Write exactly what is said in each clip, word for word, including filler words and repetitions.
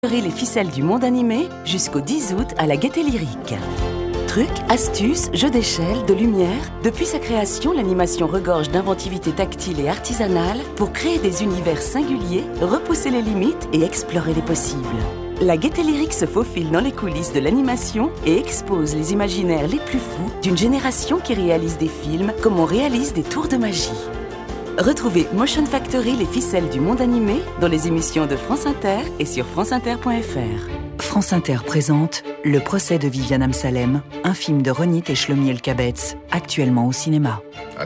Les ficelles du monde animé jusqu'au dix août à la Gaîté Lyrique. Trucs, astuces, jeux d'échelle, de lumière. Depuis sa création, l'animation regorge d'inventivité tactile et artisanale pour créer des univers singuliers, repousser les limites et explorer les possibles. La Gaîté Lyrique se faufile dans les coulisses de l'animation et expose les imaginaires les plus fous d'une génération qui réalise des films comme on réalise des tours de magie. Retrouvez Motion Factory, les ficelles du monde animé dans les émissions de France Inter et sur franceinter point f r. France Inter présente Le procès de Viviane Amsalem, un film de Ronit et Shlomi Elkabetz, actuellement au cinéma.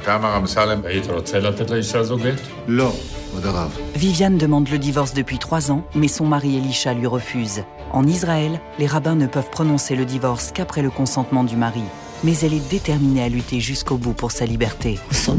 Viviane demande le divorce depuis trois ans, mais son mari Elisha lui refuse. En Israël, les rabbins ne peuvent prononcer le divorce qu'après le consentement du mari. Mais elle est déterminée à lutter jusqu'au bout pour sa liberté.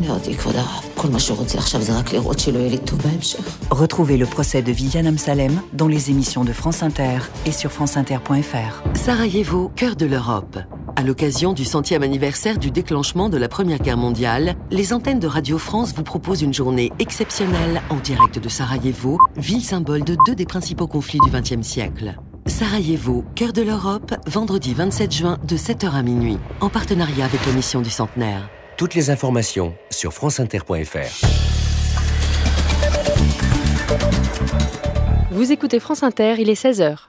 Retrouvez le procès de Viviane Amsalem dans les émissions de France Inter et sur franceinter point f r. Sarajevo, cœur de l'Europe. À l'occasion du centième anniversaire du déclenchement de la Première Guerre mondiale, les antennes de Radio France vous proposent une journée exceptionnelle en direct de Sarajevo, ville symbole de deux des principaux conflits du vingtième siècle. Sarajevo, cœur de l'Europe, vendredi vingt-sept juin de sept heures à minuit, en partenariat avec l'émission du centenaire. Toutes les informations sur franceinter point f r. Vous écoutez France Inter, il est seize heures.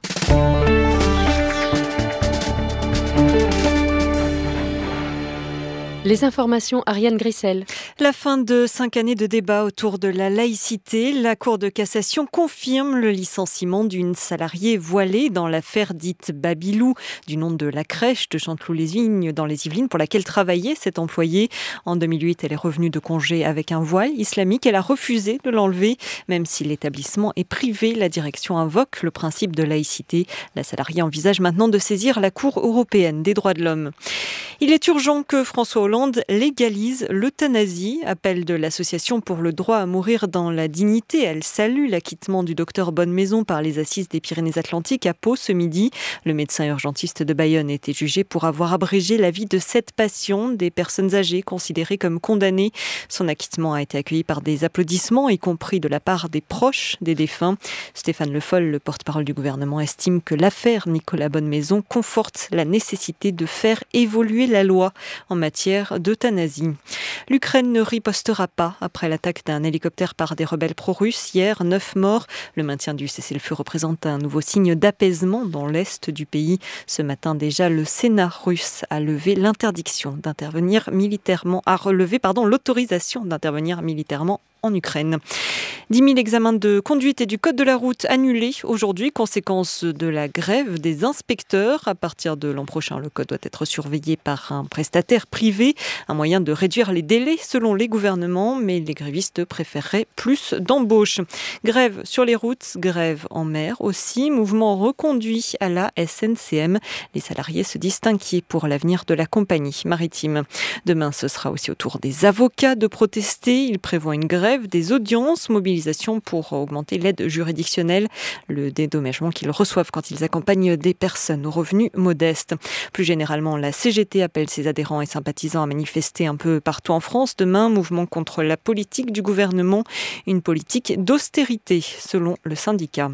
Les informations, Ariane Grissel. La fin de cinq années de débat autour de la laïcité. La Cour de cassation confirme le licenciement d'une salariée voilée dans l'affaire dite Babilou, du nom de la crèche de Chanteloup-les-Vignes dans les Yvelines pour laquelle travaillait cette employée. En deux mille huit, elle est revenue de congé avec un voile islamique. Elle a refusé de l'enlever. Même si l'établissement est privé, la direction invoque le principe de laïcité. La salariée envisage maintenant de saisir la Cour européenne des droits de l'homme. Il est urgent que François Hollande légalise l'euthanasie, appel de l'Association pour le droit à mourir dans la dignité. Elle salue l'acquittement du docteur Bonnemaison par les assises des Pyrénées-Atlantiques à Pau ce midi. Le médecin urgentiste de Bayonne a été jugé pour avoir abrégé la vie de sept patients, des personnes âgées considérées comme condamnées. Son acquittement a été accueilli par des applaudissements, y compris de la part des proches des défunts. Stéphane Le Foll, le porte-parole du gouvernement, estime que l'affaire Nicolas Bonnemaison conforte la nécessité de faire évoluer la loi en matière d'euthanasie. L'Ukraine ne ripostera pas après l'attaque d'un hélicoptère par des rebelles pro-russes. Hier, neuf morts. Le maintien du cessez-le-feu représente un nouveau signe d'apaisement dans l'est du pays. Ce matin déjà, le Sénat russe a levé l'interdiction d'intervenir militairement, a relevé pardon, l'autorisation d'intervenir militairement en Ukraine. dix mille examens de conduite et du code de la route annulés aujourd'hui, conséquence de la grève des inspecteurs. À partir de l'an prochain, le code doit être surveillé par un prestataire privé, un moyen de réduire les délais selon les gouvernements, mais les grévistes préféreraient plus d'embauches. Grève sur les routes, grève en mer aussi, mouvement reconduit à la S N C M. Les salariés se disent inquiets pour l'avenir de la compagnie maritime. Demain, ce sera aussi au tour des avocats de protester. Ils prévoient une grève des audiences, mobilisation pour augmenter l'aide juridictionnelle, le dédommagement qu'ils reçoivent quand ils accompagnent des personnes aux revenus modestes. Plus généralement, la C G T appelle ses adhérents et sympathisants à manifester un peu partout en France. Demain, mouvement contre la politique du gouvernement, une politique d'austérité selon le syndicat.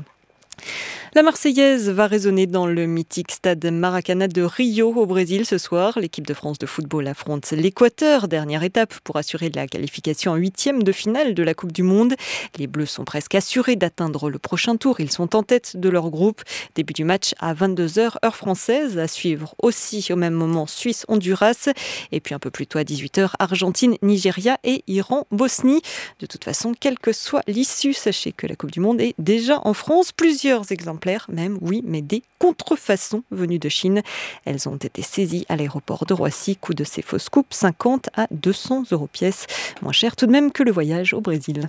La Marseillaise va résonner dans le mythique stade Maracana de Rio au Brésil ce soir. L'équipe de France de football affronte l'Équateur, dernière étape pour assurer la qualification en huitième de finale de la Coupe du Monde. Les Bleus sont presque assurés d'atteindre le prochain tour. Ils sont en tête de leur groupe. Début du match à vingt-deux heures, heure française. À suivre aussi au même moment Suisse-Honduras. Et puis un peu plus tôt à dix-huit heures, Argentine, Nigeria et Iran-Bosnie. De toute façon, quelle que soit l'issue, sachez que la Coupe du Monde est déjà en France. Plusieurs exemplaires même, oui, mais des contrefaçons venues de Chine. Elles ont été saisies à l'aéroport de Roissy. Coût de ces fausses coupes, cinquante à deux cents euros pièce. Moins cher tout de même que le voyage au Brésil.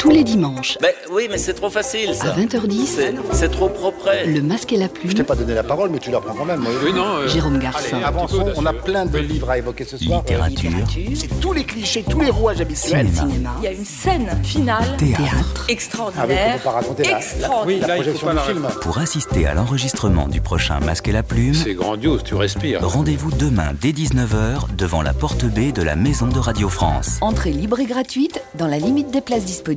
tous les dimanches. Ben oui, mais c'est trop facile ça. À vingt heures dix, c'est, c'est trop propre. Le Masque et la Plume. Je t'ai pas donné la parole, mais tu la prends quand même. Oui, non. Euh... Jérôme Garcin. Allez, avançons, on a plein de livres à évoquer ce soir. Littérature. C'est tous les clichés, tous les rouages habituels. Cinéma. Cinéma. Il y a une scène finale. Théâtre. Théâtre. Extraordinaire. Ah, pas raconter la, la, oui, la là, projection du film. Pour assister à l'enregistrement du prochain Masque et la Plume, c'est grandiose, tu respires. Rendez-vous demain dès dix-neuf heures devant la porte B de la Maison de Radio France. Entrée libre et gratuite dans la limite des places disponibles.